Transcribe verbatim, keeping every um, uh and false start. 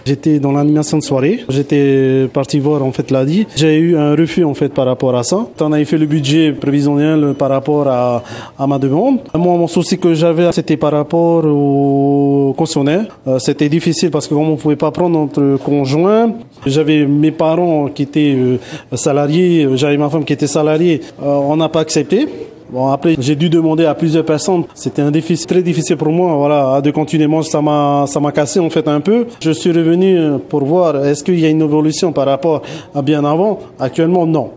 J'étais dans l'animation de soirée. J'étais parti voir en fait l'A D I. J'ai eu un refus en fait par rapport à ça. On avait fait le budget prévisionnel par rapport à, à ma demande. Moi, mon souci que j'avais, c'était par rapport au cautionnaire. Euh, c'était difficile parce que comme on pouvait pas prendre notre conjoint, j'avais mes parents qui étaient euh, salariés, j'avais ma femme qui était salariée. Euh, on n'a pas accepté. Bon, après, j'ai dû demander à plusieurs personnes. C'était un défi très difficile pour moi, voilà, de continuer. Moi, ça m'a, ça m'a cassé, en fait, un peu. Je suis revenu pour voir, est-ce qu'il y a une évolution par rapport à bien avant? Actuellement, non.